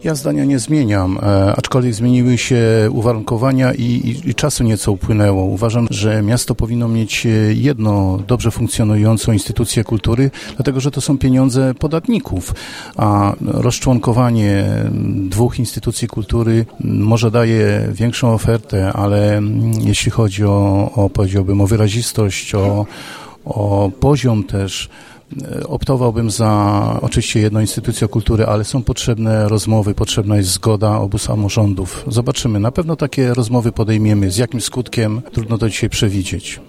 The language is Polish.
Ja zdania nie zmieniam, aczkolwiek zmieniły się uwarunkowania i czasu nieco upłynęło. Uważam, że miasto powinno mieć jedną dobrze funkcjonującą instytucję kultury, dlatego że to są pieniądze podatników, a rozczłonkowanie dwóch instytucji kultury może daje większą ofertę, ale jeśli chodzi powiedziałbym, o wyrazistość, o poziom też, optowałbym za oczywiście jedną instytucją kultury, ale są potrzebne rozmowy, potrzebna jest zgoda obu samorządów. Zobaczymy, na pewno takie rozmowy podejmiemy. Z jakim skutkiem trudno to dzisiaj przewidzieć.